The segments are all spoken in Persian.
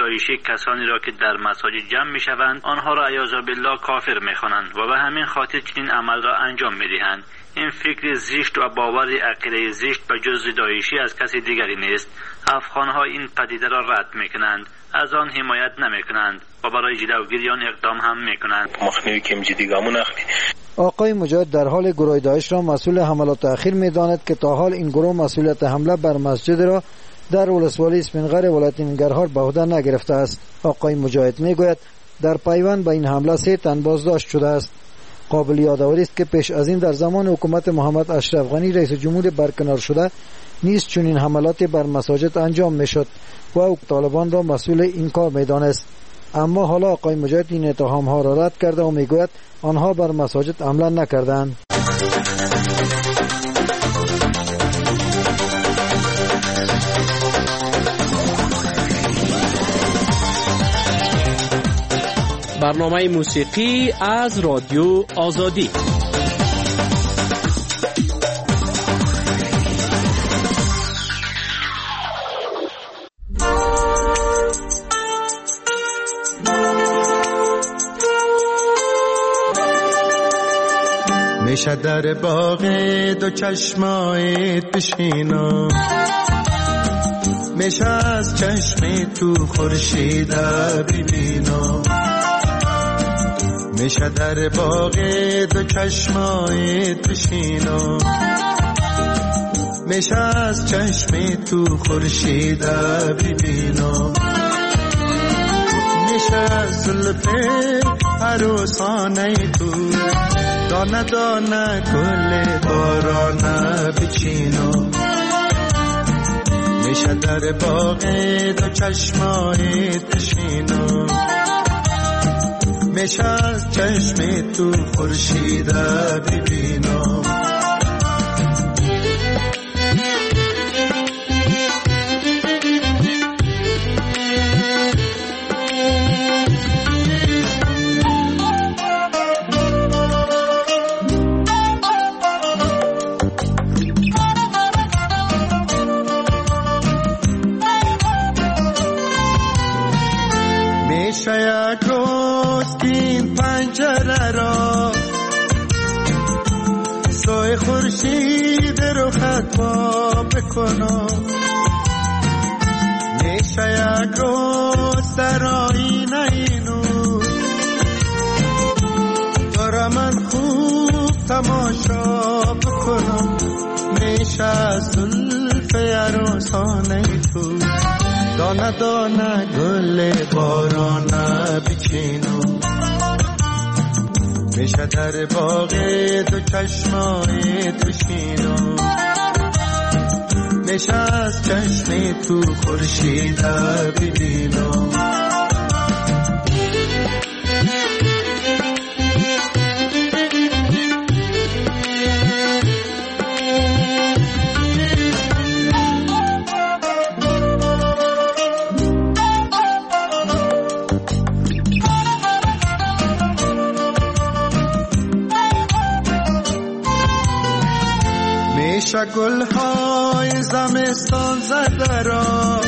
داعشی کسانی را که در مساجد جمع میشوند آنها را عیاذ بالله کافر میخوانند و به همین خاطر چنین عمل را انجام میدهند. این فکر زشت و باور عقیده زشت به جز داعشی از کسی دیگری نیست. افغانها این پدیده را رد میکنند، از آن حمایت نمیکنند و برای جلوگیری آن اقدام هم میکنند. مخنیوی که جدی گامون اخلی. آقای مجاهد در حال گروه داعش را مسئول حملات اخیر میداند که تا حال این گروه مسئولیت حمله بر مسجد را در ولسوالی اسفندقر ولایت ننگرهار به عهده نگرفته است. آقای مجاهد میگوید در پیوند به این حمله 3 تن بازداشت شده است. قابل یادآوری است که پیش از این در زمان حکومت محمد اشرف غنی رئیس جمهور برکنار شده نیز چنین حملات بر مساجد انجام میشد و طالبان را مسئول این کار میدانست. اما حالا آقای مجاهد این اتهام ها را رد کرده و میگوید آنها بر مساجد حمله نکردند. برنامه موسیقی از رادیو آزادی. میشه در باغ دو چشمایت بشینم، میشه از چشم تو خورشید ببینم، میشه در باغ دو چشمایت بشینم، میشه از چشم تو خورشید ببینم، میشه از زلف عروسانه تو دانه دانه گل بارانه بچینم، میشه در باغ دو چشمایت بشینم، میشه از چشم تو خورشید ببینم. خورشید رو خطا بکنم، میشه یک روز در آینه اینو دارم من خوب تماشا بکنم، میشه از زلف عروسانه تو دانه دانه گل بارانه بچینم، میشه در باغ دو چشمایت بشینم، میشه از چشم تو خورشید ببینم. میشه گلهای زمستان زده را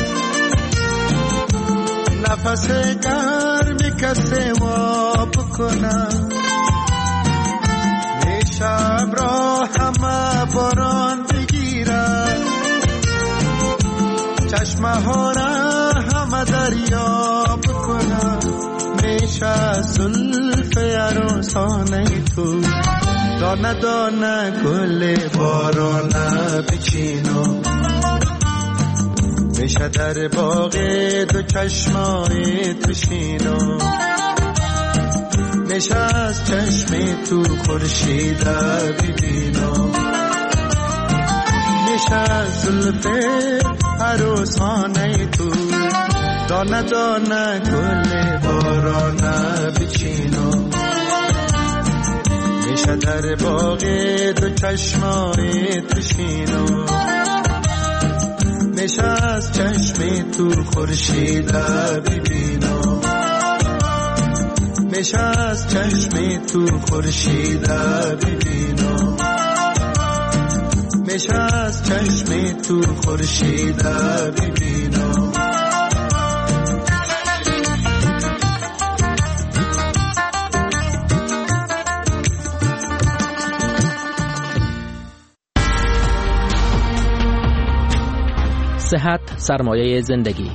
نفس گرمی کسی و بکنم، میشه ابرا همه باران بگیرن چشمه ها را همه دریا بکنم، میشه زلف عروسانه تو دانه دانه گل بارانه بچینم، میشه در باغ دو چشمایت بشینم، میشه از چشم تو خورشید ببینم، میشه از زلف عروسانه تو دانه دانه گل بارانه بچینم، میشه در باغ دو چشمایت بشینم، میشه از چشم تو خورشید ببینم، میشه از چشم تو خورشید ببینم، میشه از چشم تو خورشید ببینم. صحت سرمایه زندگی.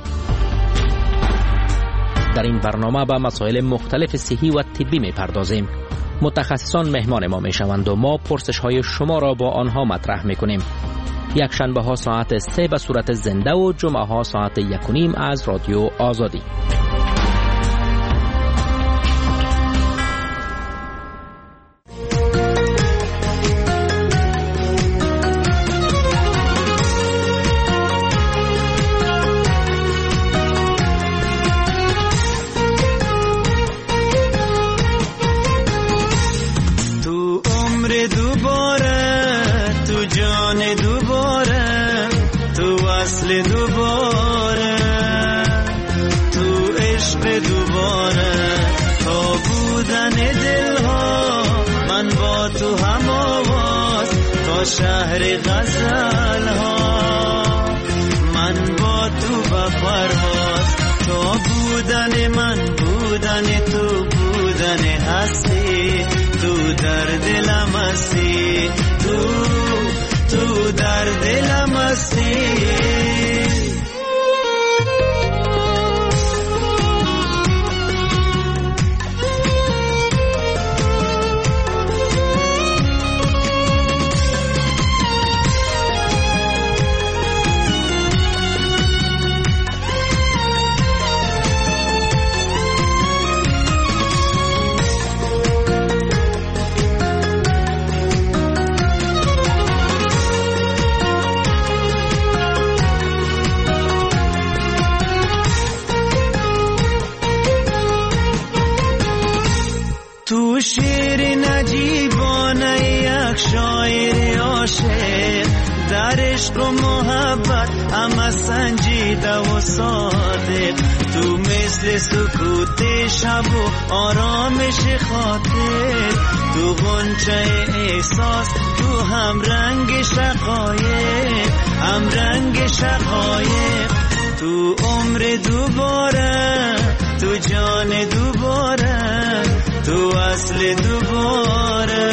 در این برنامه به مسائل مختلف صحی و طبی می‌پردازیم. متخصصان مهمان ما میشوند و ما پرسش‌های شما را با آنها مطرح می‌کنیم. یک شنبه ها ساعت 3 به صورت زنده و جمعه ها ساعت 1:30 از رادیو آزادی. شهر غزل ها من با تو با پرواز، تو بودن من بودن تو بودن هستی، تو در دلم هستی، تو در دلم هستی. تو شیر نجیبانه یک شاعر عاشق، در عشق و محبت همه سنجیده و صادق، تو مثل سکوت شب و آرامش خاطر، تو غنچه احساس، تو هم رنگ شقایق، هم رنگ شقایق، تو عمر دوباره، تو جان دوباره، تو اصل دوباره،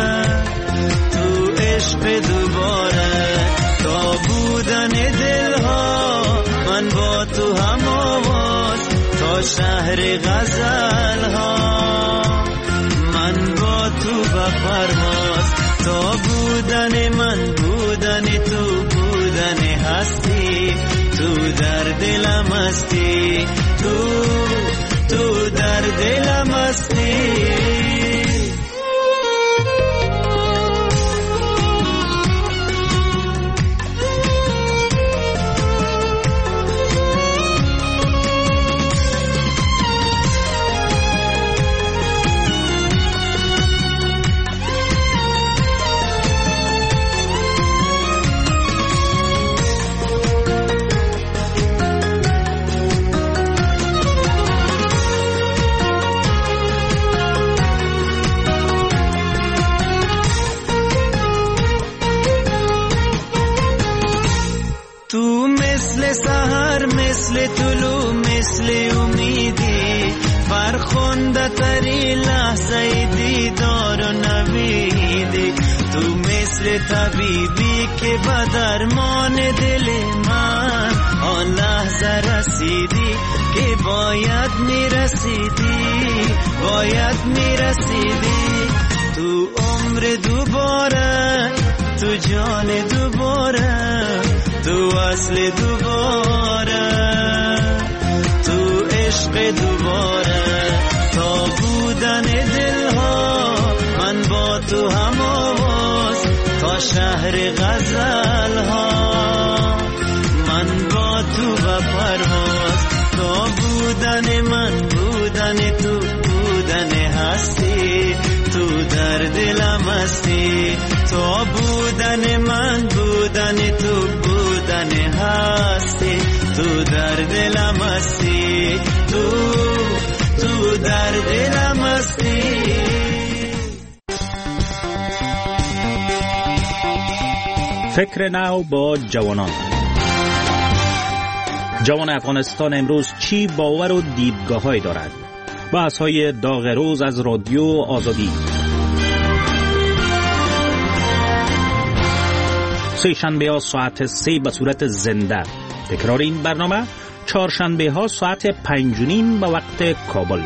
تو عشق دوباره، تا بودن دلها من با تو هم آواز، تا شهر غزل ها من با تو به پرواز، تا بودن من بودن تو بودن هستی، تو در دلم هستی، تو در دلم هستی. سحر مثل طلوع مثل امیدی، فرخنده تری لحظه دیدار و نویدی، تو مثل طبیبی که به درمان دل من آن لحظه رسیدی که باید میرسیدی، باید میرسیدی، تو عمر دوباره، تو جان دوباره، تو اصل دوباره، تو عشق دوباره، تا بودن دلها من با تو هم آواز، تا شهر غزل ها من با تو به پرواز، تا بودن من بودن تو بودن هستی، تو در دلم هستی، تا بودن من بودن تو بودن هستی، تو در دلم هستی، تو در دلم هستی. فکر نو با جوانان. جوان افغانستان امروز چی باور و دیدگاه‌هایی دارد؟ بحث‌های داغ روز از رادیو آزادی. سه شنبه ها ساعت 3 به صورت زنده. تکرار این برنامه چهارشنبه ها ساعت 5:30 به وقت کابل.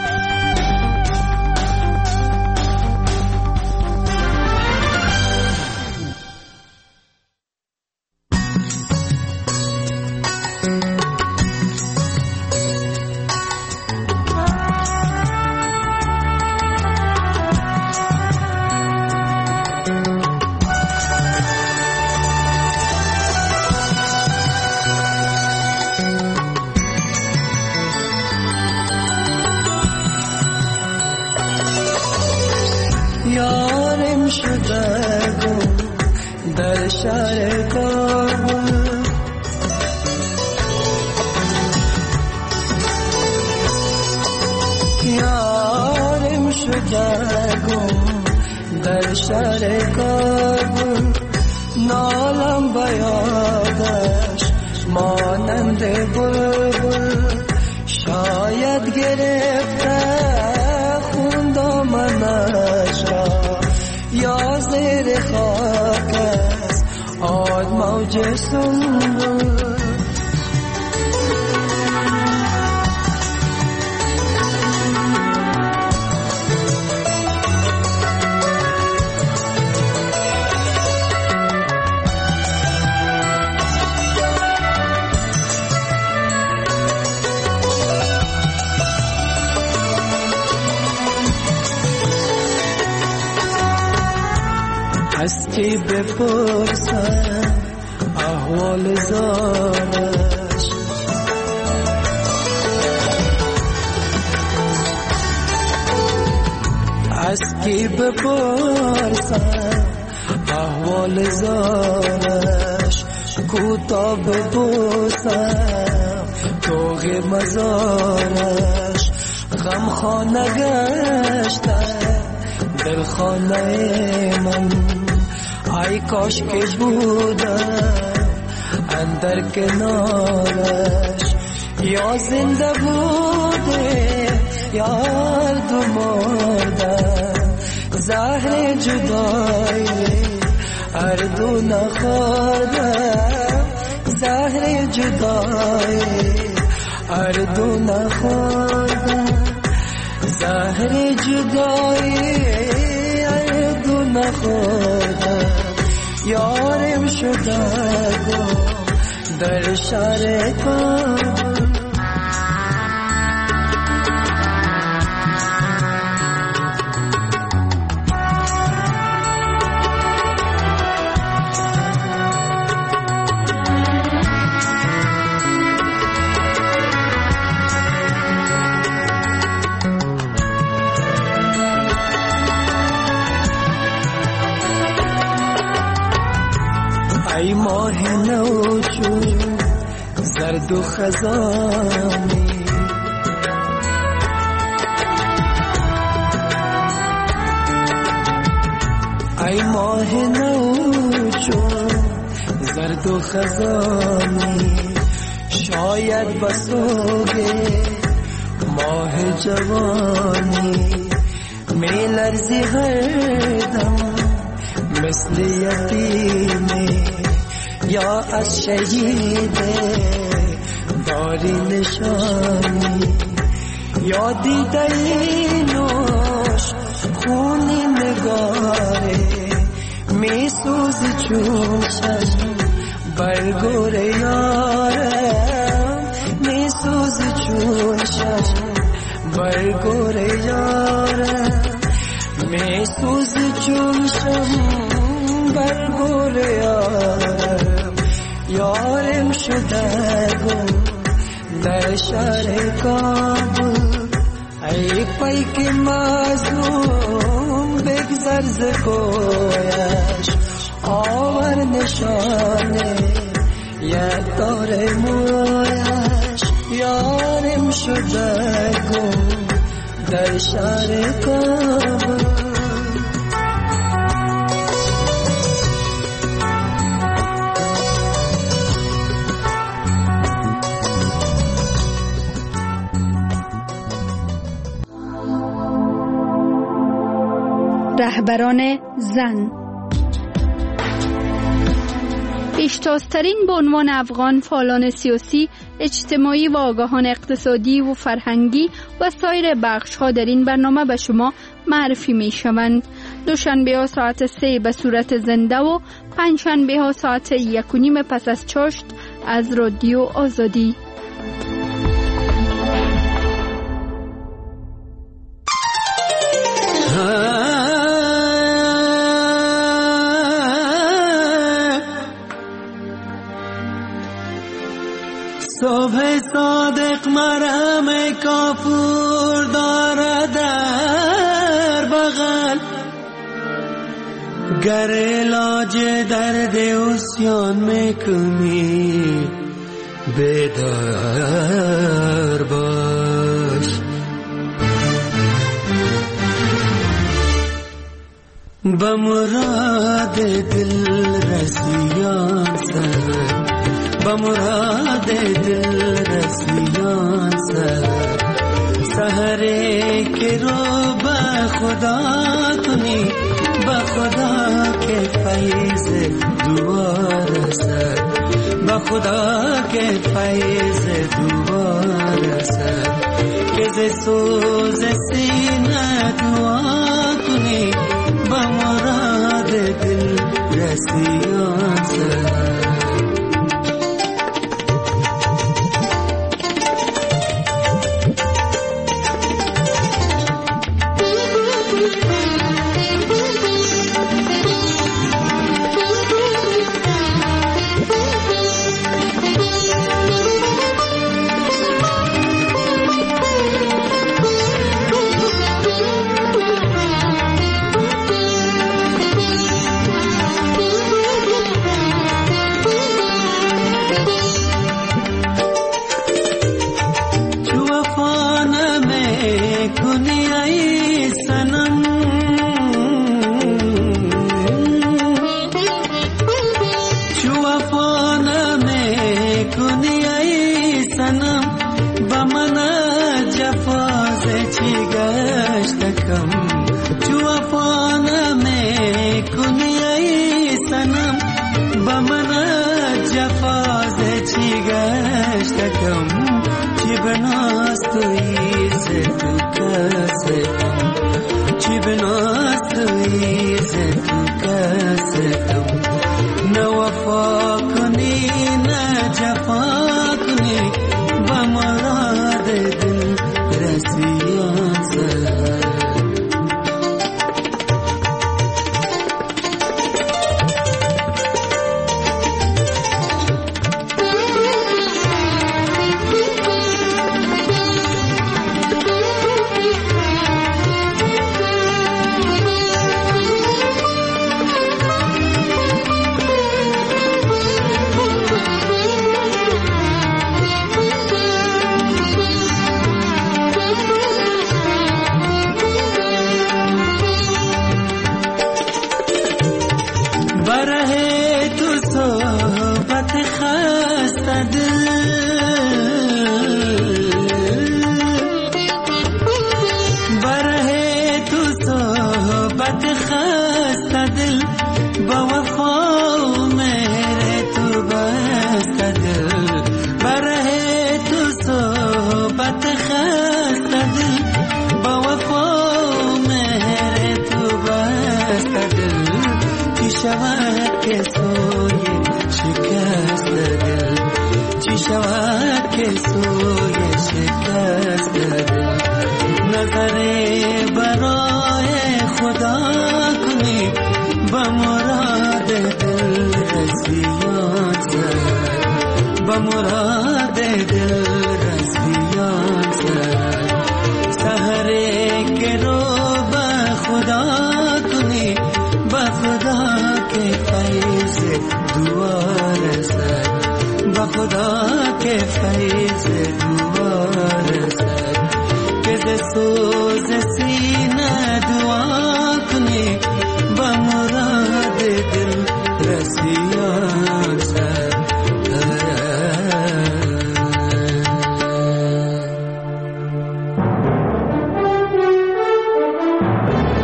یارم شده گم در شهر کابل، یارم شده گم در شهر کابل، نالم بیادش مانند بلبل، شاید گرفته خون دامنش را یا زیر خاک است آد موج سنبل. از کی بپرسم احوال زارش، از کی بپرسم احوال زارش، کوتا ببوسم توغ مزارش، غم خانه گشتم دل خانه من، ای کاش که بودم اندر کنارش، یا زنده بوده یا دو مردم، زهر جدایی هر دو نخوردم، زهر جدایی هر دو نخوردم، زهر جدایی هر دو نخوردم، یارم شده گم در شهر کابل. ای ماه نو چون زرد و خزانی، ای ماه نو چون زرد و خزانی، شاید بسوگه ماه جوانی، می لرزی هر دم مثل یتیمی، یا از شهید داری نشانی، یا دیده نوش خونی نگاره، می سوزی چون چشم برگور یارم، می سوزی چون چشم برگور یارم، می سوزی چون چشم برگور یارم، یارم شده گم در شهر کابل، ای پیک مظلوم بگذر ز کویش، آور نشانه یک دار مویش، یارم شده گم در شهر کابل. رهبران زن پیشتازترین به عنوان افغان فعالان سیاسی، اجتماعی و آگاهان اقتصادی و فرهنگی و سایر بخش‌ها در این برنامه به شما معرفی می‌شوند. دوشنبه‌ها ساعت 3 به صورت زنده و پنجشنبه‌ها ساعت 1:30 پس از چاشت از رادیو آزادی. صبح صادق مرهم کافور دارد در بغل، گر علاج درد عصیان میکنی بیدار باش. به مراد دل رسیان سر، به مراد دل رسیان سر، سحره که رو به خدا کنی، به خدا که فیض دوباره سر، به خدا که فیض دوباره سر، که ز سوز سینه دعا کنی، به مراد دل رسیان سر.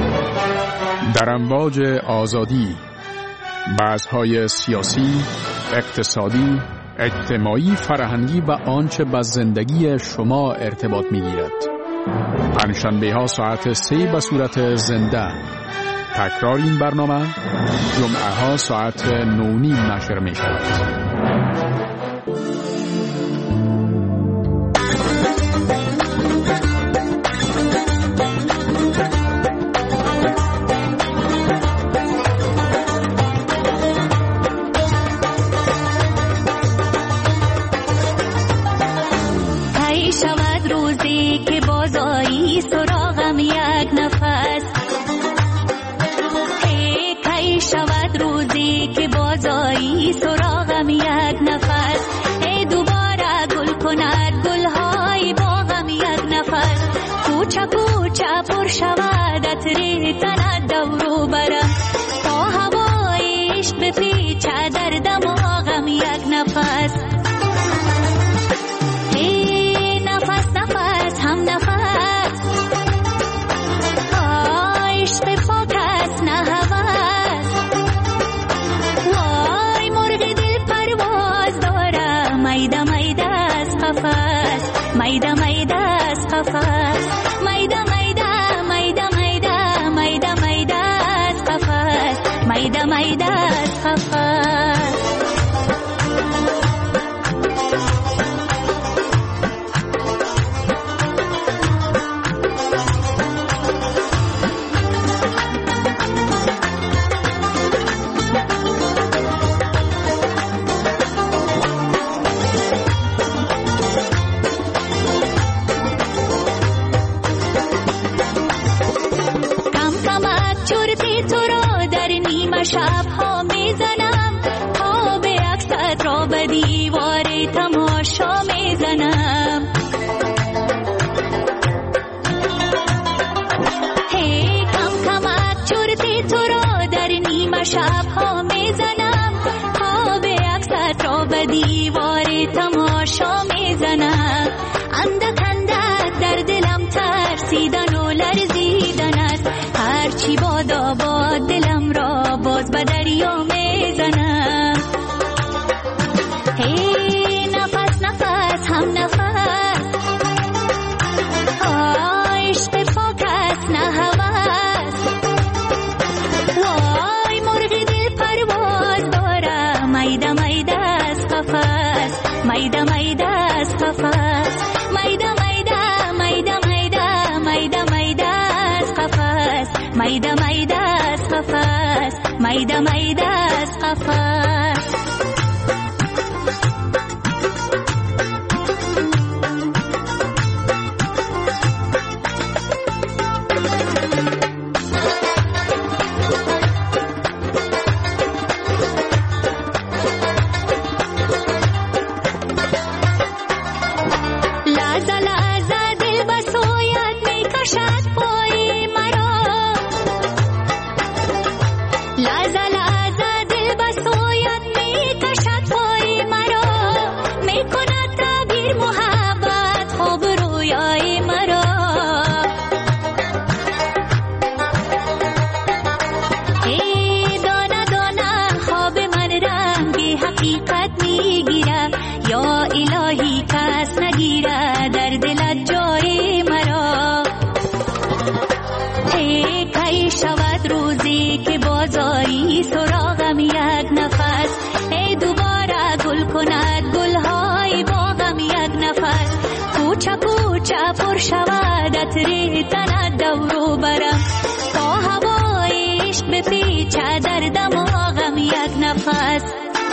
در امواج آزادی، بحث‌های سیاسی، اقتصادی، اجتماعی، فرهنگی و آنچه به زندگی شما ارتباط می‌گیرد. پنجشنبه ها ساعت 3 به صورت زنده. تکرار این برنامه جمعه ها ساعت 9:30 نشر می شود. سراغم یک نفس ای دوباره گل کند گلهای باغم یک نفس کوچه کوچه پر شود عطر تنت دورو برم تا هوای عشق بپیچه در دماغم یک نفس ای نفس نفس هم نفس عشق پاک است نه هوس میده میده از قفس میده میده از قفس میده میده میده میده میده میده از قفس میده میده از قفس شب ها میزنم خواب عکست را به دیوار تماشا میزنم هی کم کمک چرتی تو را در نیمه شب ها میزنم خواب عکست را به دیوار تماشا میزنم اندک اندک در دلم ترسیدن و لرزیدن است هرچی بادا باد دلم را باز به دریا میزنم هی نفس نفس هم نفس عشق پاک است نه هوس وای مرغ دل پرواز دارم میده میده از قفس میده میده از قفس میده میده میده میده میده میده از قفس میده میده از قفس میده میده از قفس لحظه لحظه دل به سویت میکشد پای مرا لحظه لحظه دل به سویت میکشد پای مرا میکند تعبیر محبت خواب رویای مرا ای دانه دانه خواب من رنگی حقیقت میگیره یا الهی کس نگیره در دلت جای مرا ای کی شود روزی که بازایی سراغم یک نفس ای دوباره گل کند گلهای باغم یک نفس کوچه کوچه پر شود عطر تنت دورو برم تا هوای عشق بپیچه در دماغم یک نفس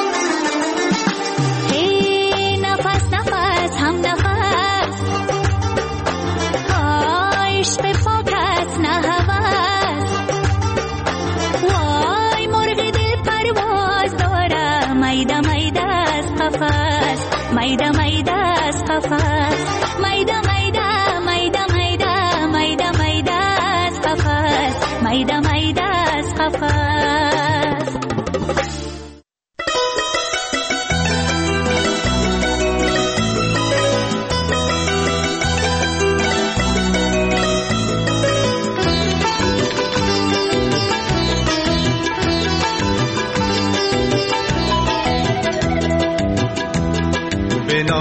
ای نفس نفس هم نفس عشق پاک است نه هوس وای مرغ دل پرواز دارم میده میده از قفس میده میده از قفس میده میده میده میده میده میده از قفس میده میده از قفس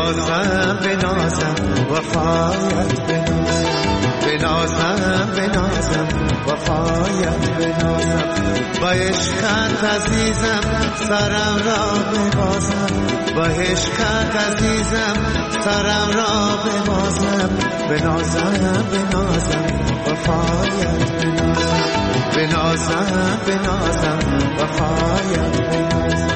بنازم بنازم وفایت بنازم بنازم وفایت بنازم با عشقت عزیزم سرم را ببازم با عشقت عزیزم سرم را ببازم بنازم بنازم وفایت بنازم بنازم وفایت بنازم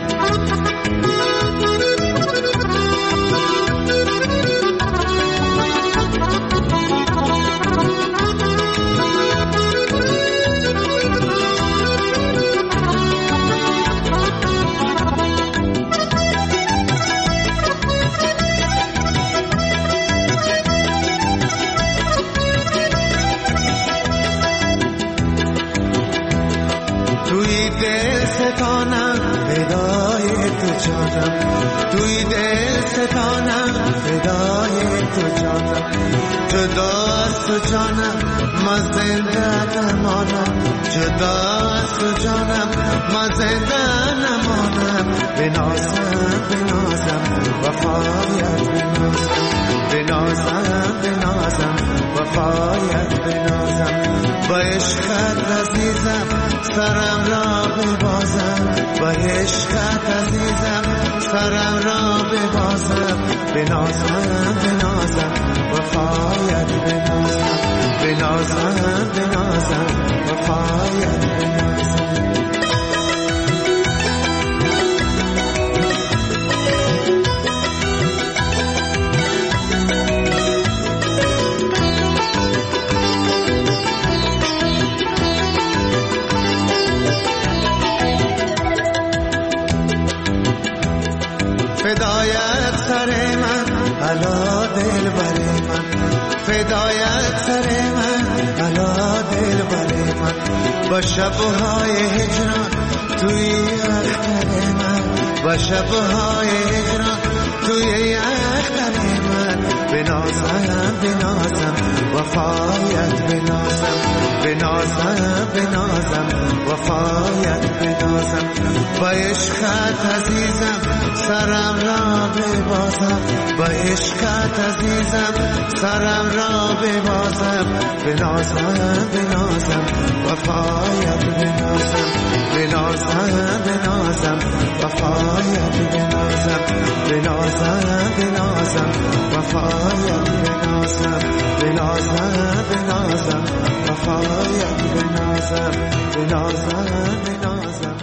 توی دل ستانم فدای تو جانم جدا از تو جانم ما زنده نمانم جدا از تو جانم ما زنده نمانم بنازم بنازم وفایت بنازم بنازم وفایت بنازم با عشقت عزیزم سرم را ببازم با عشقت عزیزم سرم را ببازم بنازم بنازم وفایت بنازم بنازم وفایت بنازم فدایت سر من علا دل بر من فدایت سر من علا دل بر من با شبهای هجران توی اختر من با شبهای هجران توی اختر من بنازم بنازم وفایت بنازم بنازم وفایت بنازم با عشقت عزیزم سرم را ببازم با عشقت عزیزم سرم را ببازم بنازم بنازم وفایت بنازم بنازم وفایت بنازم بنازم وفایت بنازم بنازم وفایت بنازم بنازم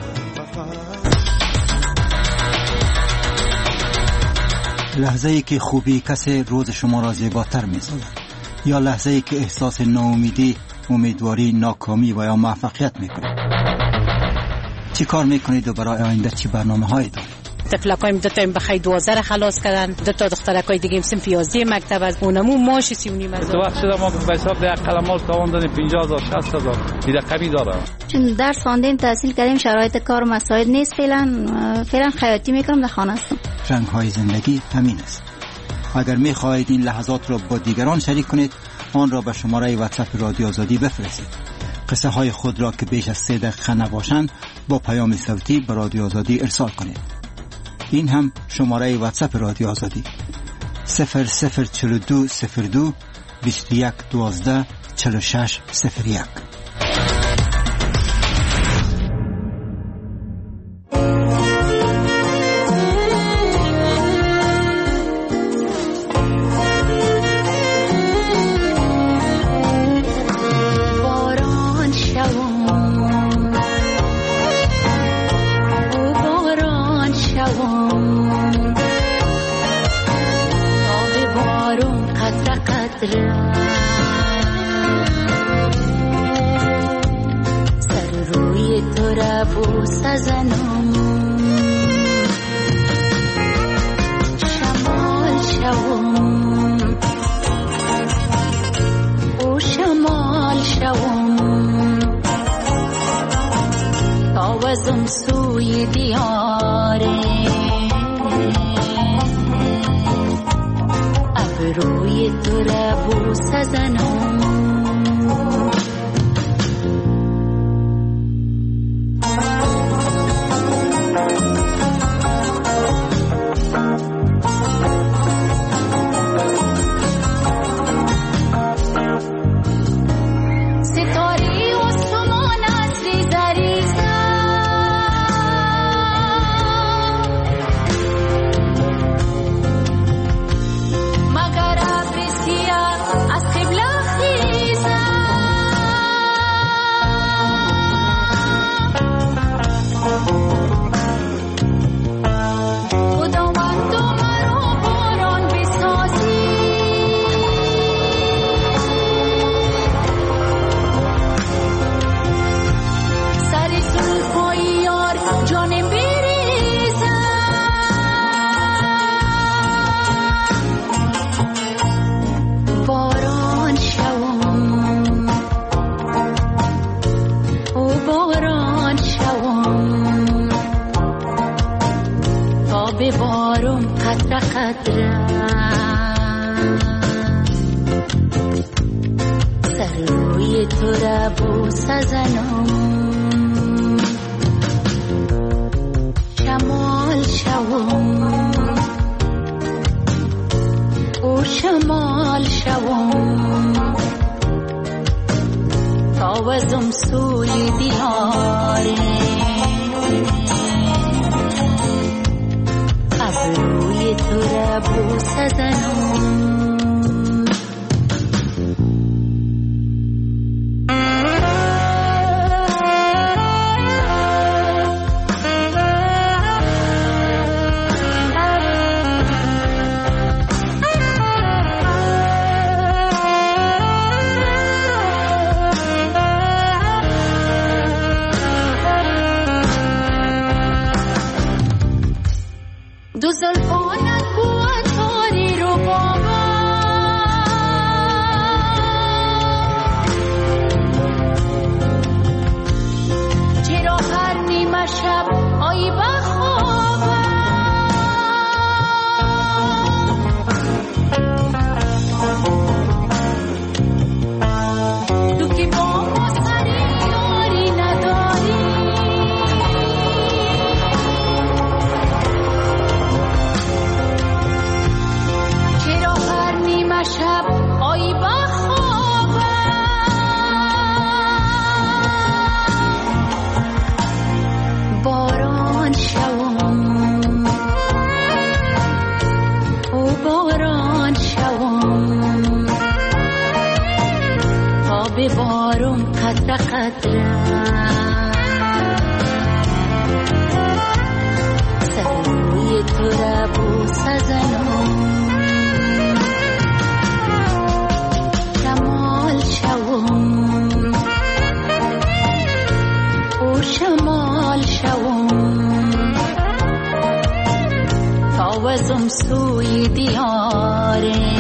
لحظه ای که خوبی کسی روز شما را زیباتر می‌سازد یا لحظه ای که احساس ناامیدی، امیدواری، ناکامی و یا موفقیت می‌کنید. چی کار می‌کنید و برای آینده چی برنامه‌هایی دارید؟ تفلکایم دو تا بخای 12 خلاص کردن، دو تا دخترکای دیگه هم صنف 11 مکتب از اونمو ماش 3.5 تو وقت شده ما به حساب ده قلمال تاوان دادیم 50000 60000 این رقمی داره. چون درس خواندیم تحصیل کردیم شرایط کار مساعد نیست فعلا خیاطی میکنم در خانه هستم. رنگ‌های زندگی همین است. اگر می‌خواهید این لحظات را با دیگران شریک کنید آن را به شماره واتساپ رادیو آزادی بفرستید. قصه های خود را که بیش از 3 دقیقه نباشند با پیام صوتی به رادیو آزادی ارسال کنید. این هم شماره واتساپ رادیو آزادی 004202 2112 4601. سزنم شمال شوم او شمال شوم تاوزم سوی دیاره ابروی تو را بوسه زنم دو زلفانت بود تاری رو با چرا هر نیمه شب آیی بخوابم تو که با ما سری یاری نداری شب آیی بخوابم باران شوم او باران شوم تا ببارم قطره قطره سروی تو را بوسه زنم او شمال شوم تاوزم سوی دیاره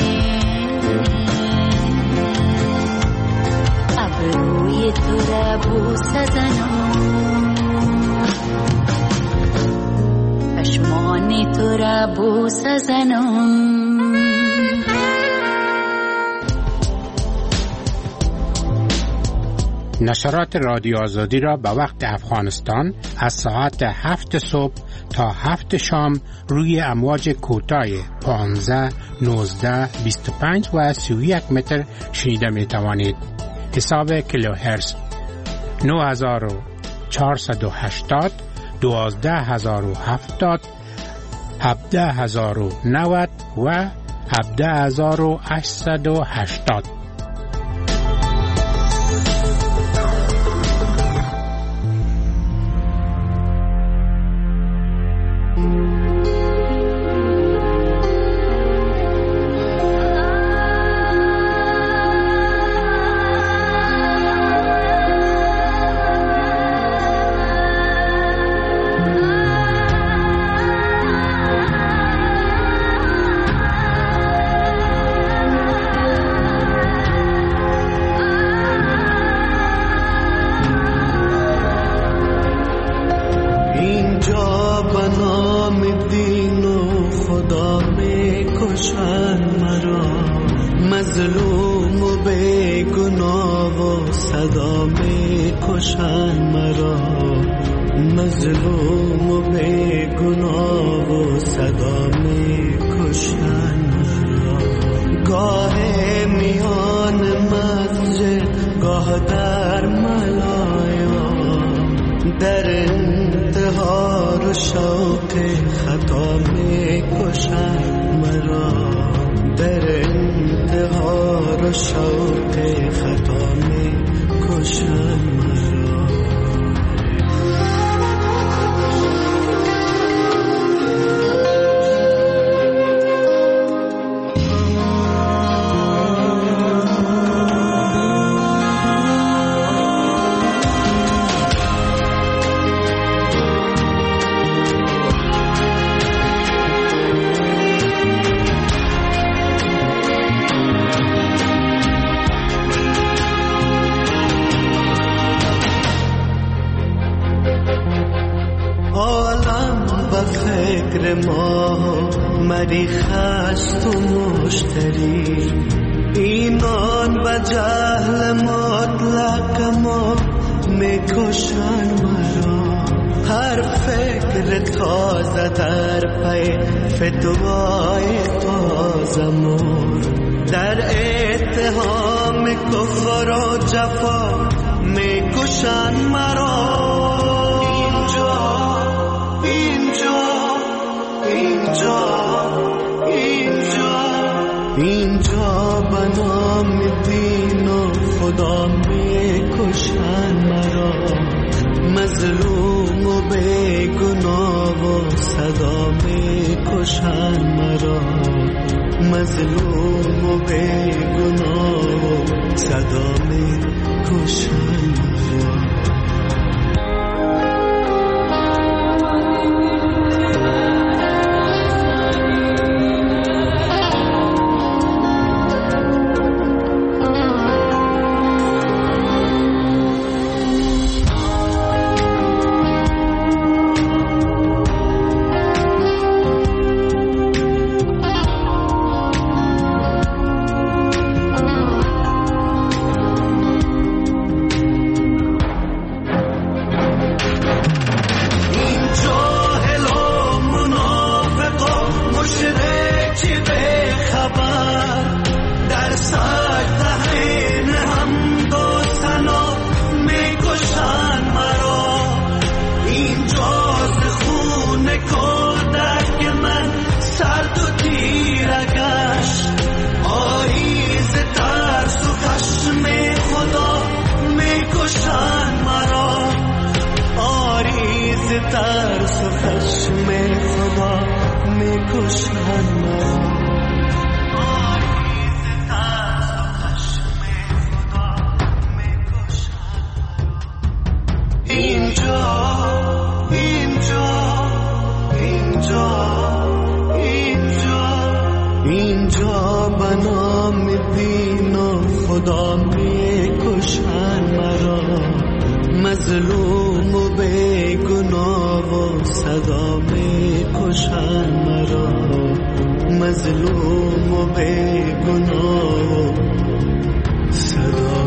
ابروی تو را بوسه زنم پشمان تو را بوسه زنم نشرات رادیو آزادی را به وقت افغانستان از ساعت 7 صبح تا 7 شام روی امواج کوتاه 15, 19, 25 و 31 متر شنیده می توانید. حساب کیلوهرتز 9480, 12070, 17090 و 17880. مریخ است و مشتری اینان و و جهل مطلق ما میکشن مرا. هر فکر تازه در پی فتوای تازه مور، در اتهام کفر و جفا میکشن مرا. اینجا بنام دین و خدا میکشن مرا. مظلوم و بیگناه و صدا میکشن مرا. مظلوم و بیگناه و صدا میکشن مرا. ترس و خشم خدا میکشن مرا. اینجا بنام دین و خدا میکشن مرا. مظلوم و بیگناه و صدا میکشن مرا. مظلوم و بیگناه و صدا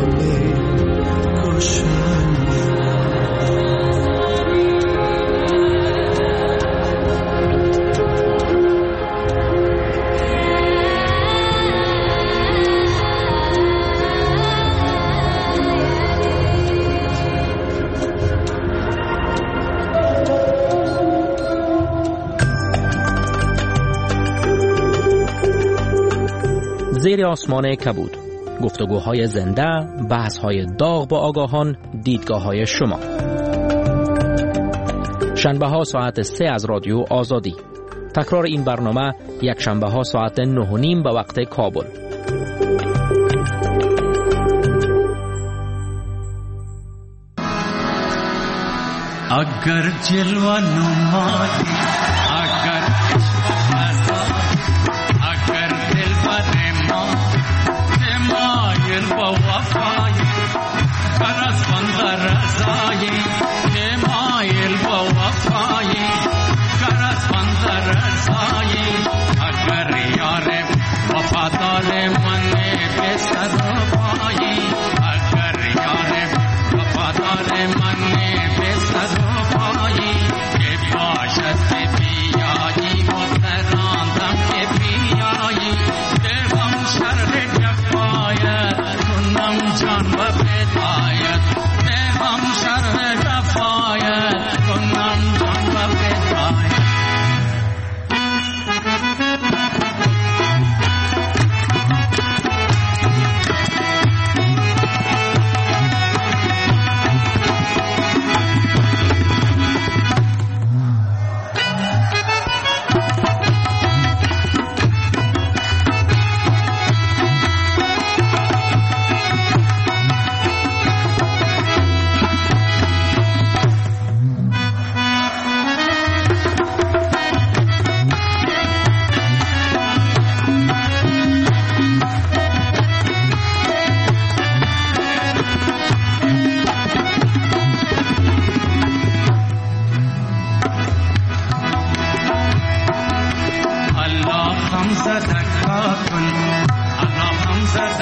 میکشن مرا. زیر آسمان کبود، گفتگوهای زنده، بحث‌های داغ با آگاهان، دیدگاه‌های شما. شنبه ها ساعت 3 از رادیو آزادی. تکرار این برنامه یک شنبه ها ساعت 9:30 به وقت کابل. اگر جلوه نمایی، اگر اگر دل بر ما تمایل با وفایی، برز بند رضایی تمایل با وفایی، برز بند رضایی. اگر یار وفادار من به سر پایی، اگر یار وفادار من به سر پایی، که باشد که بیایی متراندم که بیایی، دلم شرح جفایت کنم جان و بدایت، دلم شرح جفایت کنم جان و بدایت.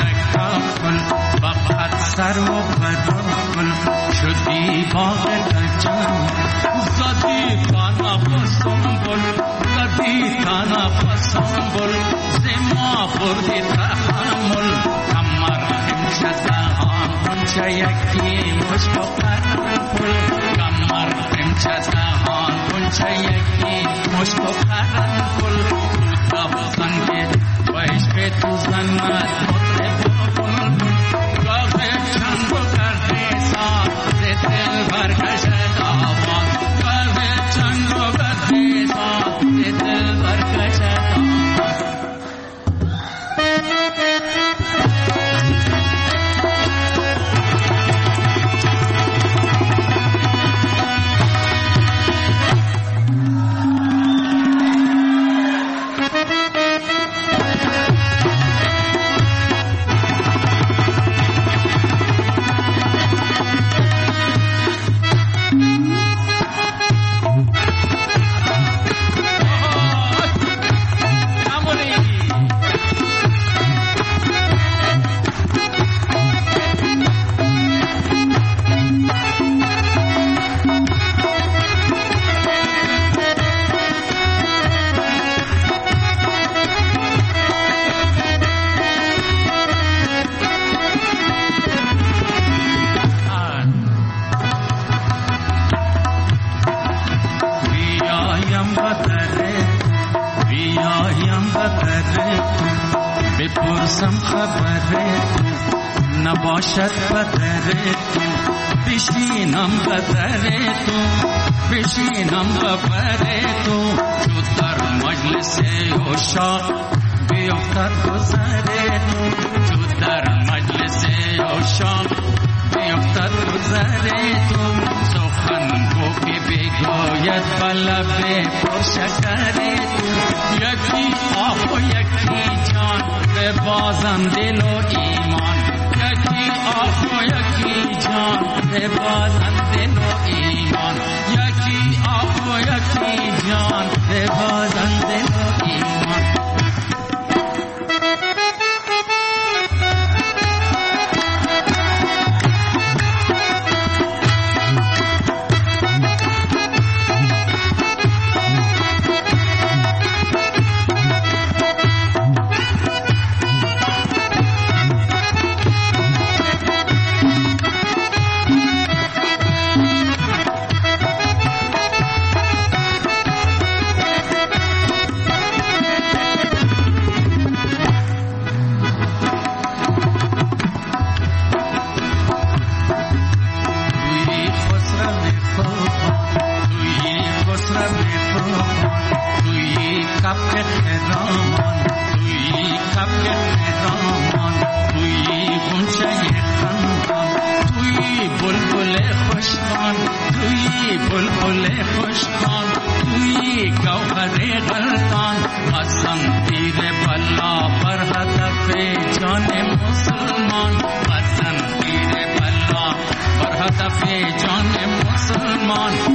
تکافل فقط سر و بداخل شدی باغ گجان زدی تانا بسنبل زدی تانا بسنبل زما بردی تحمل کمر همچه زهان چه یکی مشت و قرنفل کمر همچه زهان چه یکی مشت و قرنفل تو بزن که باش به تو زنمت مطرب بلبل گاه چند و کرده ساد ز دل برکشد آوان گاه چند و کرده ساد ز دل برکشد بپرسم خبره تو نباشد بدره تو بشینم بدره تو بشینم ببره تو چو در مجلس عشاق بیفتد گذره تو چو در مجلس عشاق بیفتد گذره تو سخن گو که بگوید بلب پرشکره تو یکی آه و یکی جان به بازم دل و ایمان یکی آه و یکی جان به بازم دل و ایمان یکی آه و یکی جان به بازم دل و ایمان جان مسلمان